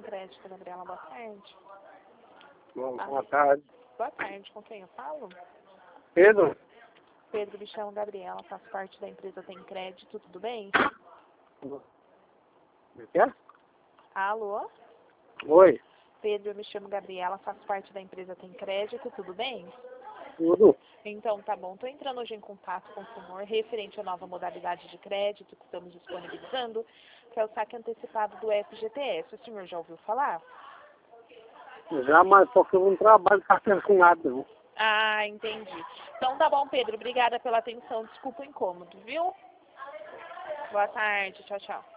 Crédito, Gabriela. Boa tarde. Bom, boa tarde. Boa tarde. Com quem eu falo? Pedro? Pedro, me chamo Gabriela. Faço parte da empresa Tem Crédito. Tudo bem? O que é? Alô? Oi, Pedro, eu me chamo Gabriela. Faço parte da empresa Tem Crédito. Tudo bem? tudo? Então, tá bom. Estou entrando hoje em contato com o senhor referente à nova modalidade de crédito que estamos disponibilizando, que é o saque antecipado do FGTS. O senhor já ouviu falar? Já, mas só que eu não trabalho carteira com nada, não. Ah, entendi. Então tá bom, Pedro. Obrigada pela atenção. Desculpa o incômodo, viu? Boa tarde. Tchau, tchau.